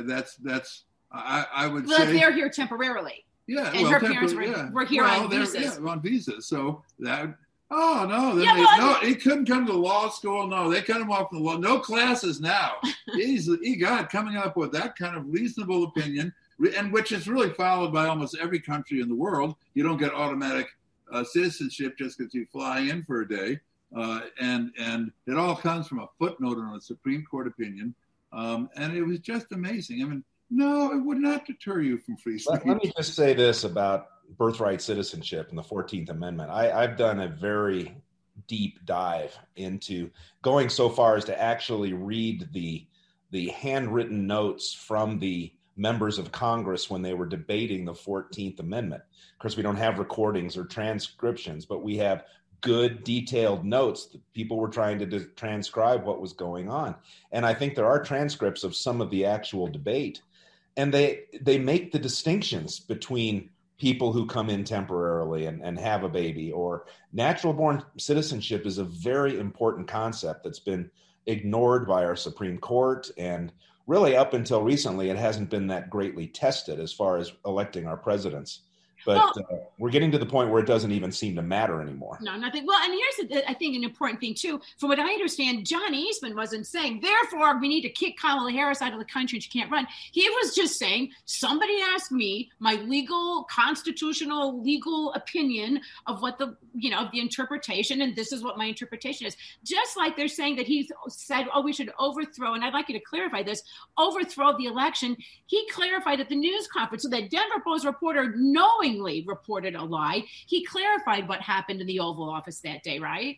I would say... Well, they're here temporarily. Yeah. And her parents were here on visas. Yeah, on visas. So that... Oh, no. He couldn't come to law school. No, they cut him off from the law. No classes now. Coming up with that kind of reasonable opinion, and which is really followed by almost every country in the world. You don't get automatic citizenship just because you fly in for a day. And it all comes from a footnote on a Supreme Court opinion. And it was just amazing. I mean, no, it would not deter you from free speech. Let me just say this about birthright citizenship and the 14th Amendment. I've done a very deep dive into going so far as to actually read the handwritten notes from the members of Congress when they were debating the 14th Amendment. Of course, we don't have recordings or transcriptions, but we have good detailed notes that people were trying to transcribe what was going on. And I think there are transcripts of some of the actual debate. And they make the distinctions between people who come in temporarily and have a baby, or natural born citizenship is a very important concept that's been ignored by our Supreme Court. And really up until recently, it hasn't been that greatly tested as far as electing our presidents. But we're getting to the point where it doesn't even seem to matter anymore. No, nothing. Well, and here's, I think, an important thing, too. From what I understand, John Eastman wasn't saying, therefore, we need to kick Kamala Harris out of the country and she can't run. He was just saying, somebody asked me my constitutional legal opinion of what the interpretation, and this is what my interpretation is. Just like they're saying that he said, we should overthrow, and I'd like you to clarify this, overthrow the election. He clarified at the news conference so that Denver Post reporter knowingly reported a lie. He clarified what happened in the Oval Office that day, right?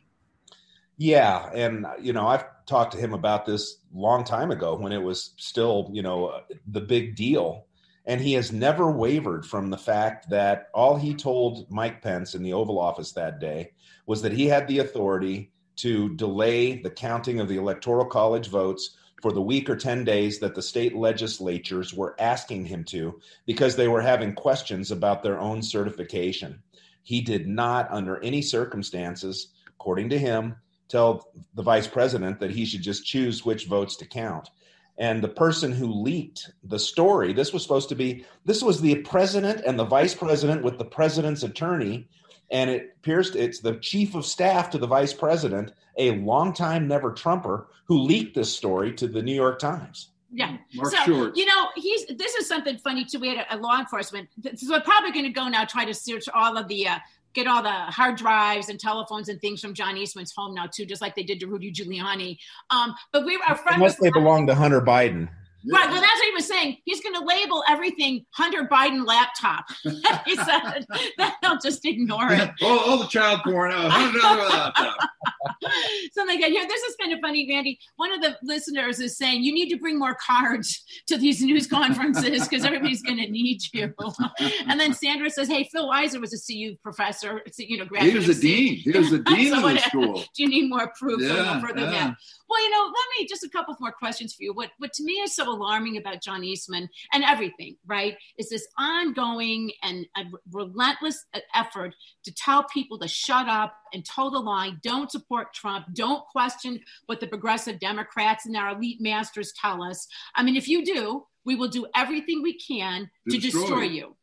Yeah. And, I've talked to him about this a long time ago when it was still, the big deal. And he has never wavered from the fact that all he told Mike Pence in the Oval Office that day was that he had the authority to delay the counting of the Electoral College votes for the week or 10 days that the state legislatures were asking him to, because they were having questions about their own certification. He did not, under any circumstances, according to him, tell the vice president that he should just choose which votes to count. And the person who leaked the story, this was the president and the vice president with the president's attorney. And it appears it's the chief of staff to the vice president, a longtime never-Trumper, who leaked this story to the New York Times. Yeah. Mark Short. This is something funny too. We had a law enforcement. So we're probably going to go now try to search all of the, get all the hard drives and telephones and things from John Eastman's home now too, just like they did to Rudy Giuliani. But our friend unless they belong to Hunter Biden. Right. Well, that's what he was saying. He's going to label everything Hunter Biden laptop. He said that they'll just ignore it. all the child porn. Hunter laptop. Something like that. This is kind of funny, Randy. One of the listeners is saying you need to bring more cards to these news conferences because everybody's going to need you. And then Sandra says, "Hey, Phil Weiser was a CU professor. Graduate. He was a dean. He was the dean of the school. Do you need more proof? Yeah, further than? Well, let me just a couple more questions for you. What to me is so alarming about John Eastman and everything, right, is this ongoing and a relentless effort to tell people to shut up and toe the line, don't support Trump, don't question what the progressive Democrats and our elite masters tell us. I mean, if you do, we will do everything we can to destroy you.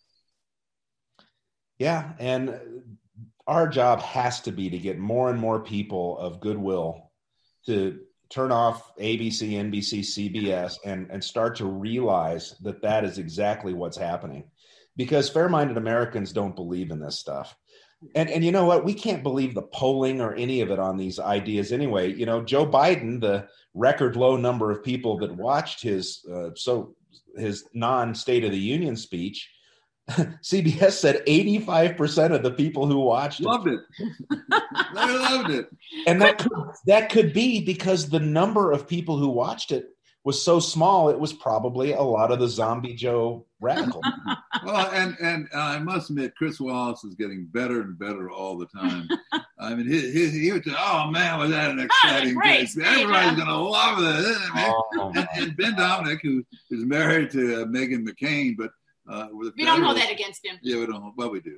Yeah, and our job has to be to get more and more people of goodwill to turn off ABC, NBC, CBS, and start to realize that is exactly what's happening. Because fair-minded Americans don't believe in this stuff. And you know what? We can't believe the polling or any of it on these ideas anyway. Joe Biden, the record low number of people that watched his non-State of the Union speech, CBS said 85% of the people who watched loved it. They loved it. And that could be because the number of people who watched it was so small. It was probably a lot of the Zombie Joe radical. Well, and I must admit, Chris Wallace is getting better and better all the time. I mean, he would say, "Oh man, was that an exciting day? Everybody's gonna love this." And Ben Dominic, who's married to Meghan McCain, but we don't hold that against him. Yeah, we don't. Well, we do,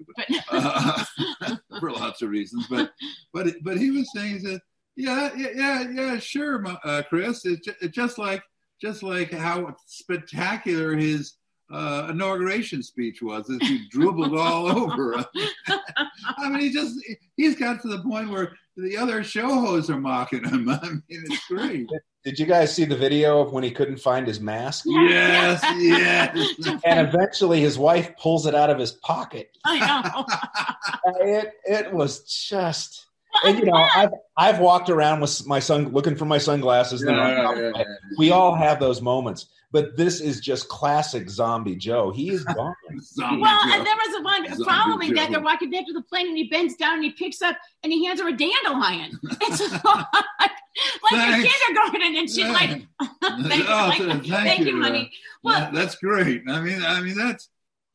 but for lots of reasons. But he was saying that, yeah, sure, Chris. It's just like how spectacular his inauguration speech was, that he dribbled all over. I mean, he's got to the point where the other show hosts are mocking him. I mean, it's great. Did you guys see the video of when he couldn't find his mask? Yes. And eventually his wife pulls it out of his pocket. I know. It was just... And I've walked around with my son looking for my sunglasses. We all have those moments, but this is just classic Zombie Joe. He is gone. And there was one following that. They're walking back to the plane, and he bends down and he picks up and he hands her a dandelion. It's like a kindergarten, and she's like, "Thank you, honey." Well, that's great. I mean, that's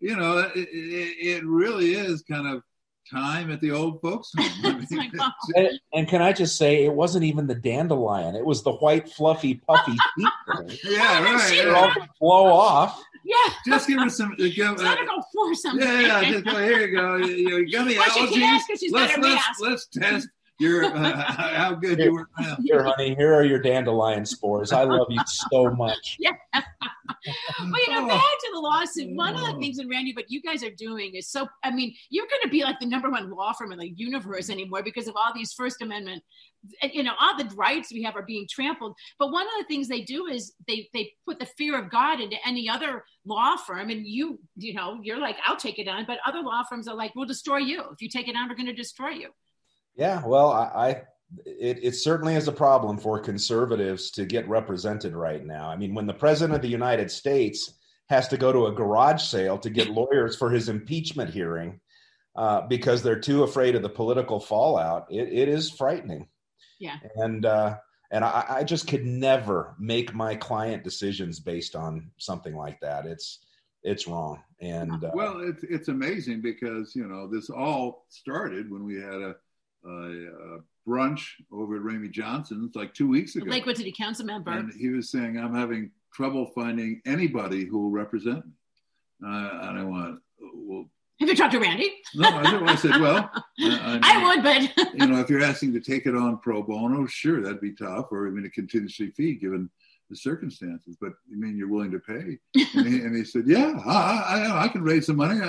it really is kind of time at the old folks home. And can I just say, it wasn't even the dandelion. It was the white, fluffy, puffy feet. Yeah, right. They're all going to blow off. Just give her some. Let her go pour something. Yeah. Just go. Here you go. You got me allergies. Let's test your how good you were. Here, honey. Here are your dandelion spores. I love you so much. Yeah. Well, back to the lawsuit. One of the things, and Randy, what you guys are doing is so. I mean, you're going to be like the number one law firm in the universe anymore because of all these First Amendment. All the rights we have are being trampled. But one of the things they do is they put the fear of God into any other law firm, and you're like, I'll take it on. But other law firms are like, we'll destroy you. If you take it on, we're going to destroy you. Yeah, well, it certainly is a problem for conservatives to get represented right now. I mean, when the president of the United States has to go to a garage sale to get lawyers for his impeachment hearing because they're too afraid of the political fallout, it is frightening. Yeah. And I just could never make my client decisions based on something like that. It's wrong. And well, it's amazing because, this all started when we had a brunch over at Ramey Johnson's like 2 weeks ago. Lakewood City Council member. And he was saying, I'm having trouble finding anybody who will represent me. And I went, well, have you talked to Randy? No, I said, well, I would, but if you're asking to take it on pro bono, sure, that'd be tough, or a contingency fee given the circumstances. But you mean you're willing to pay? And he said, yeah, I can raise some money.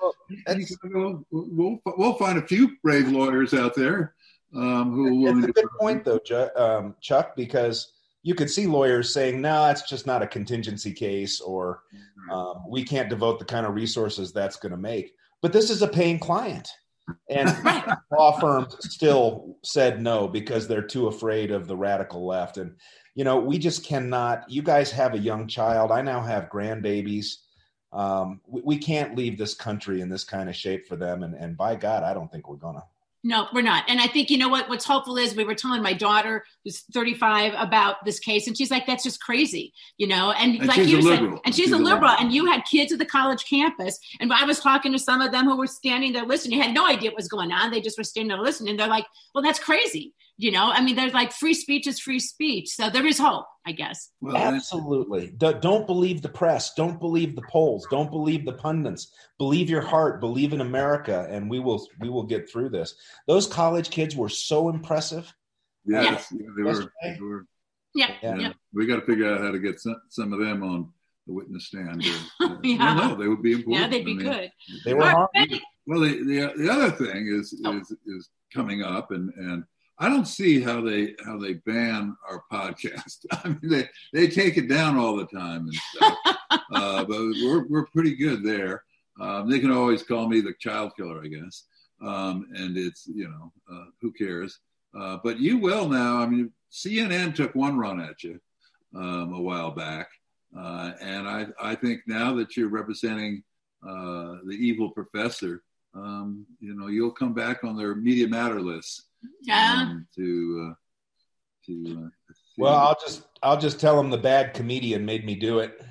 We'll find a few brave lawyers out there who are willing to. That's a good point, though, Chuck, because you could see lawyers saying, no, it's just not a contingency case, or we can't devote the kind of resources that's going to make. But this is a paying client. And law firms still said no because they're too afraid of the radical left. And, we just cannot. You guys have a young child. I now have grandbabies. We can't leave this country in this kind of shape for them. And by God, I don't think we're going to. No, we're not. And I think, what's hopeful is we were telling my daughter, who's 35, about this case. And she's like, that's just crazy, and like you said, and she's a liberal. And you had kids at the college campus. And I was talking to some of them who were standing there listening. You had no idea what was going on. They just were standing there listening. And they're like, well, that's crazy. There's like free speech is free speech. So there is hope, I guess. Well, absolutely. Don't believe the press. Don't believe the polls. Don't believe the pundits. Believe your heart. Believe in America, and we will get through this. Those college kids were so impressive. Yes, they were. Yeah. We got to figure out how to get some of them on the witness stand. No, they would be important. Yeah, they'd be good. They were hard. Well, the other thing is coming up, and I don't see how they ban our podcast. I mean, they take it down all the time and stuff. But we're pretty good there. They can always call me the child killer, I guess. And it's who cares? But you will now. I mean, CNN took one run at you a while back, and I think now that you're representing the evil professor, you'll come back on their Media Matter list. Yeah. Well, I'll just tell them the bad comedian made me do it.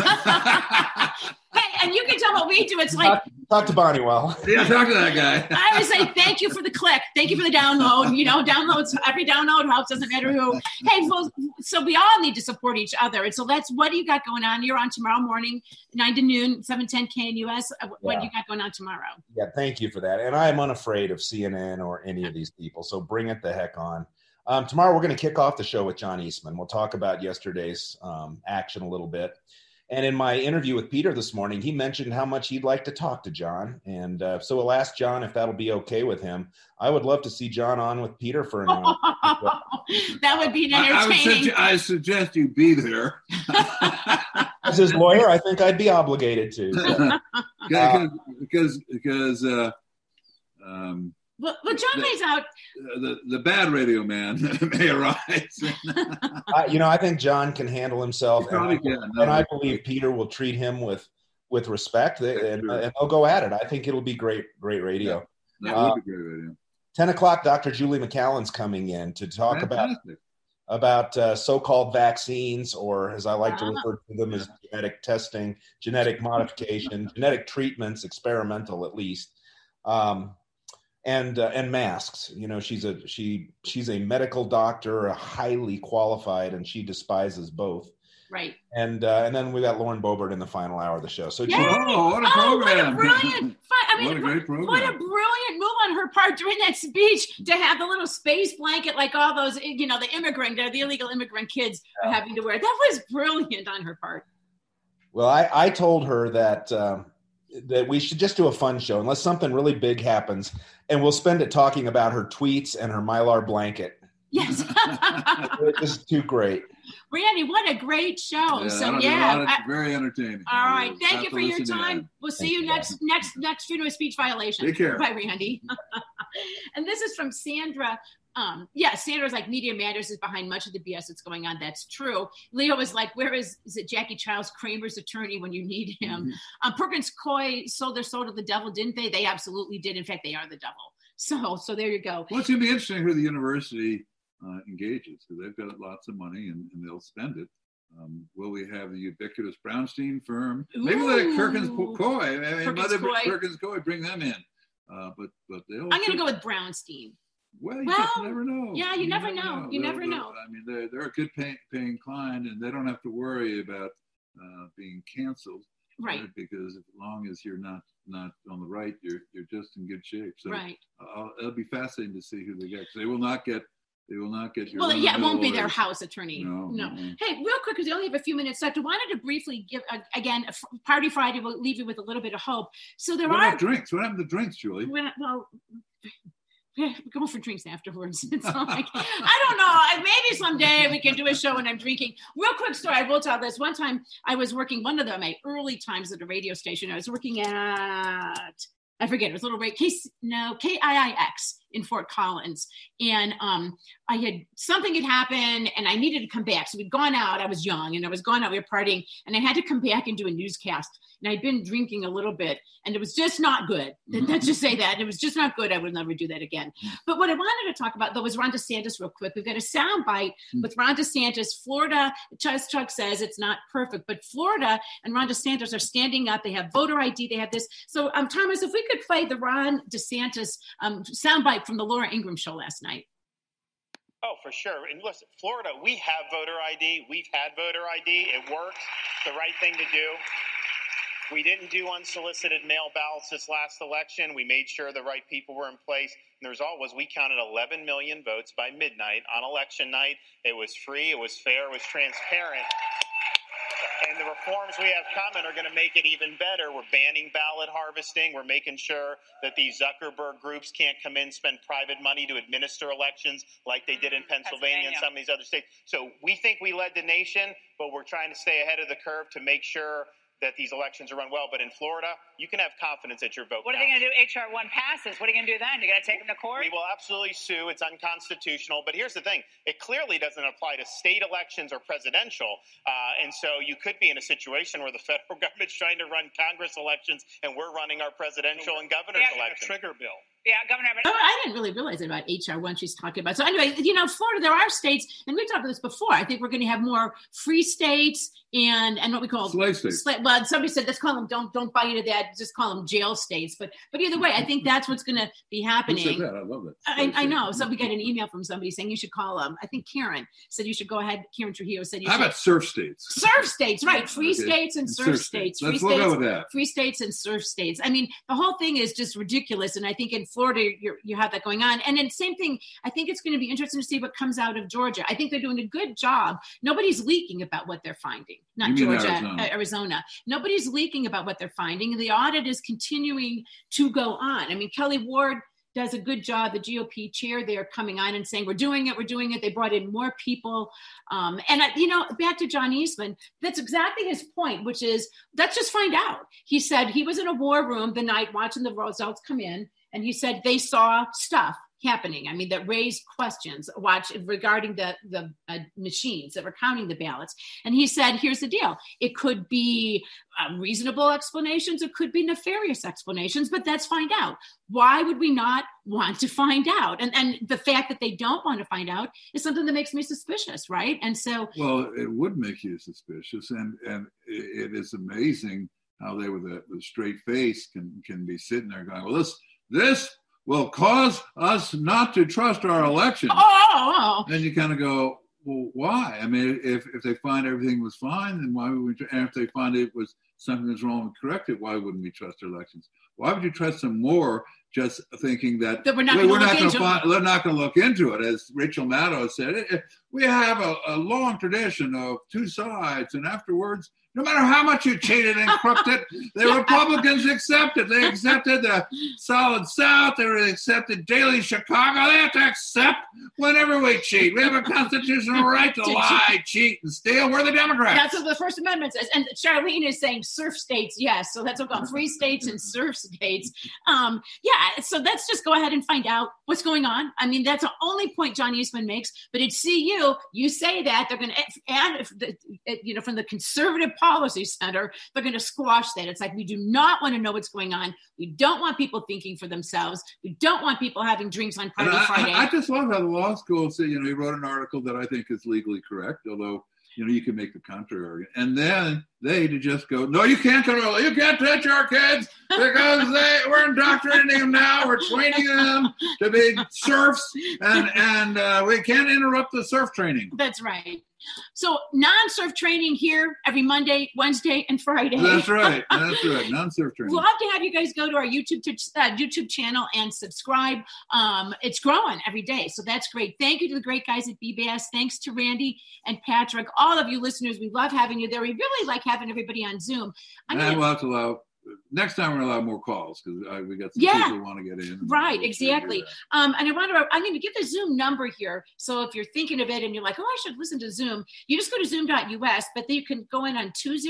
Hey, and you can tell what we do. It's like talk to Bonniwell. Yeah, talk to that guy. I always say thank you for the click, thank you for the download. Downloads, every download helps. Doesn't matter who. Hey, well, so we all need to support each other. And so what do you got going on? You're on tomorrow morning, 9 to noon, 710 KNUS. What do you got going on tomorrow? Yeah, thank you for that. And I am unafraid of CNN or any of these people. So bring it the heck on. Tomorrow we're going to kick off the show with John Eastman. We'll talk about yesterday's action a little bit. And in my interview with Peter this morning, he mentioned how much he'd like to talk to John. And so we'll ask John if that'll be okay with him. I would love to see John on with Peter for an hour. That would be entertaining. I suggest you be there. As his lawyer, I think I'd be obligated to. Because Well, John lays out the bad radio man may arise. I think John can handle himself, and I believe Peter will treat him with respect, and they'll go at it. I think it'll be great radio. Yeah, that would be great radio. 10 o'clock, Dr. Julie McAllen's coming in to talk about so-called vaccines, or as I like to refer to them as genetic testing, genetic modification, genetic treatments, experimental at least. And masks. She's a medical doctor, highly qualified, and she despises both. Right. And then we got Lauren Boebert in the final hour of the show. So what a program! What a brilliant! What a great program! What a brilliant move on her part during that speech to have the little space blanket, like all those, the illegal immigrant kids are having to wear. That was brilliant on her part. Well, I told her that we should just do a fun show unless something really big happens, and we'll spend it talking about her tweets and her Mylar blanket. Yes. This is too great. Randy, what a great show. Very entertaining. All right. Thank you for your time. We'll see you next freedom of speech violation. Take care. Bye, Randy. And this is from Sandra. Sandra's like, Media Matters is behind much of the BS that's going on. That's true. Leo was like, where is it Jackie Childs, Kramer's attorney when you need him? Mm-hmm. Perkins Coie sold their soul to the devil, didn't they? They absolutely did. In fact, they are the devil. So there you go. Well, it's going to be interesting who the university engages, because they've got lots of money and they'll spend it. Will we have the ubiquitous Brownstein firm? Maybe let Perkins Coie. Perkins Coie, bring them in. But they'll. I'm going to go with Brownstein. Well, you just never know. Yeah, you never know. You never know. I mean, they're a good paying client, and they don't have to worry about being canceled. Right. Because as long as you're not on the right, you're just in good shape. So right. It'll be fascinating to see who they get. Because they will not get your. Well, yeah, it won't be their house attorney. No. Hey, real quick, because we only have a few minutes left, I wanted to briefly give again. Party Friday will leave you with a little bit of hope. So there are drinks. What happened to drinks, Julie? We're going for drinks afterwards. It's like, I don't know. Maybe someday we can do a show when I'm drinking. Real quick story. I will tell this. One time I was working, one of my early times at a radio station. I was working at, I forget, it was a little KIIX in Fort Collins. And something had happened and I needed to come back. So we'd gone out. I was young and I was gone out. We were partying and I had to come back and do a newscast. And I'd been drinking a little bit and it was just not good. Let's just say that. It was just not good. I would never do that again. But what I wanted to talk about, though, was Ron DeSantis real quick. We've got a sound bite with Ron DeSantis. Florida, Chuck says it's not perfect, but Florida and Ron DeSantis are standing up. They have voter ID. They have this. So, Thomas, if we could play the Ron DeSantis sound bite from the Laura Ingraham show last night. Oh, for sure. And listen, Florida, we have voter ID. We've had voter ID. It works. The right thing to do. We didn't do unsolicited mail ballots this last election. We made sure the right people were in place. And the result was we counted 11 million votes by midnight on election night. It was free. It was fair. It was transparent. And the reforms we have coming are going to make it even better. We're banning ballot harvesting. We're making sure that these Zuckerberg groups can't come in, spend private money to administer elections like they did in Pennsylvania and some of these other states. So we think we led the nation, but we're trying to stay ahead of the curve to make sure that these elections are run well. But in Florida, you can have confidence that your vote What are they going to do? HR 1 passes. What are you going to do then? You're going to take them to court? We will absolutely sue. It's unconstitutional. But here's the thing. It clearly doesn't apply to state elections or presidential. And so you could be in a situation where the federal government's trying to run Congress elections and we're running our presidential and governor's elections. Trigger bill. Yeah, Governor. I didn't really realize it about HR 1 she's talking about. So anyway, Florida, there are states, and we talked about this before. I think we're going to have more free states and what we call slave states. Well, somebody said, let's call them, don't buy into that, just call them jail states. But either way, I think that's what's going to be happening. Who said that? I love it. I know. So we got an email from somebody saying you should call them. I think Karen said you should go ahead. Karen Trujillo said you should. How about surf states? Surf states, right. Free states and surf states. Let's go with that. Free states and surf states. I mean, the whole thing is just ridiculous. And I think in Florida, you have that going on. And then same thing, I think it's going to be interesting to see what comes out of Georgia. I think they're doing a good job. Nobody's leaking about what they're finding. Not Georgia, Arizona. Nobody's leaking about what they're finding. The audit is continuing to go on. I mean, Kelly Ward does a good job. The GOP chair there coming on and saying, we're doing it. They brought in more people. Back to John Eastman, that's exactly his point, which is, let's just find out. He said he was in a war room the night watching the results come in. And he said they saw stuff happening. I mean, that raised questions regarding the machines that were counting the ballots. And he said, here's the deal. It could be reasonable explanations. It could be nefarious explanations, but let's find out. Why would we not want to find out? And the fact that they don't want to find out is something that makes me suspicious, right? And so. Well, it would make you suspicious. And it is amazing how they, with a straight face, can be sitting there going, well, this will cause us not to trust our election. Oh. Then you kind of go, Well, why? I mean, if they find everything was fine, then why would we? And if they find it was something was wrong and correct it, why wouldn't we trust their elections? Why would you trust them more just thinking that we're not going to look into it? As Rachel Maddow said, we have a long tradition of two sides, and afterwards, no matter how much you cheated and crooked it, the Republicans accepted. They accepted the Solid South. They accepted Daily Chicago. They have to accept whenever we cheat. We have a constitutional right to lie, cheat, and steal. We're the Democrats. That's what the First Amendment says. And Charlene is saying surf states, yes. So that's what we'll call free states and surf states. So let's just go ahead and find out what's going on. I mean, that's the only point John Eastman makes. But at CU, you say that they're going to add, from the conservative policy center, they're going to squash that. It's like, we do not want to know what's going on. We don't want people thinking for themselves. We don't want people having drinks on Friday. I just love how the law school said, he wrote an article that I think is legally correct, although, you can make the contrary. And then they to just go, no, you can't touch our kids because we're indoctrinating them now. We're training them to be serfs and we can't interrupt the surf training. That's right. So non-surf training here every Monday, Wednesday, and Friday. That's right. Non-surf training. We'll love to have you guys go to our YouTube channel and subscribe. It's growing every day, so that's great. Thank you to the great guys at BBS. Thanks to Randy and Patrick. All of you listeners, we love having you there. We really like having everybody on Zoom. Next time we're going to allow more calls because we got some people who want to get in. Right, exactly. And I'm going to give the Zoom number here. So if you're thinking of it and you're like, I should listen to Zoom, you just go to zoom.us, but then you can go in on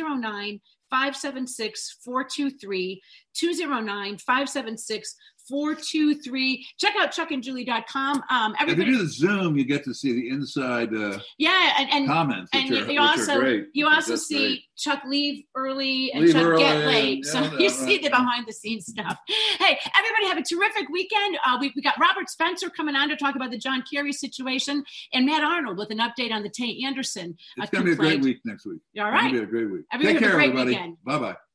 209-576-423, 209-576-423. Check out chuckandjulie.com. If you do the Zoom, you get to see the inside comments, which are great. You also see Chuck leave early and Chuck get late. So you see the behind the scenes stuff. Hey, everybody have a terrific weekend. We got Robert Spencer coming on to talk about the John Kerry situation and Matt Arnold with an update on the Tay Anderson It's going to be a great week next week. All right. It's going to be a great week. Take care, everybody. Bye-bye.